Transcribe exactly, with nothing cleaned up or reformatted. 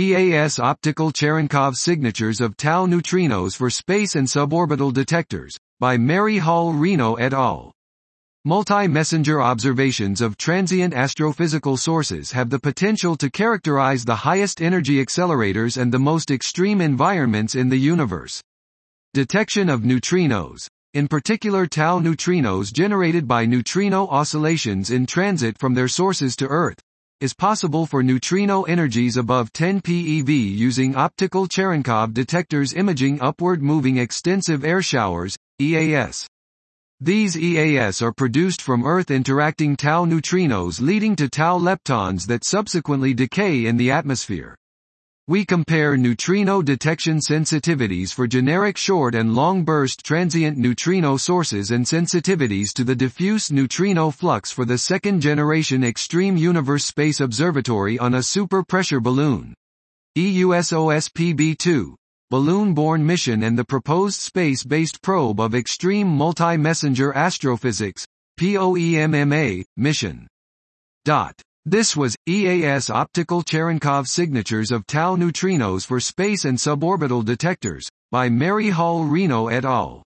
E A S Optical Cherenkov Signatures of Tau Neutrinos for Space and Suborbital Detectors, by Mary Hall Reno et al. Multi-messenger observations of transient astrophysical sources have the potential to characterize the highest energy accelerators and the most extreme environments in the universe. Detection of neutrinos, in particular tau neutrinos generated by neutrino oscillations in transit from their sources to Earth, is possible for neutrino energies above ten PeV using optical Cherenkov detectors imaging upward-moving extensive air showers, E A S. These E A S are produced from Earth-interacting tau neutrinos leading to tau leptons that subsequently decay in the atmosphere. We compare neutrino detection sensitivities for generic short and long-burst transient neutrino sources and sensitivities to the diffuse neutrino flux for the second-generation Extreme Universe Space Observatory on a super-pressure balloon. E U S O S P B two. Balloon-borne mission and the proposed space-based probe of Extreme Multi-Messenger Astrophysics, POEMMA, mission. Dot. This was, E A S Optical Cherenkov Signatures of Tau Neutrinos for Space and Suborbital Detectors, by Mary Hall Reno et al.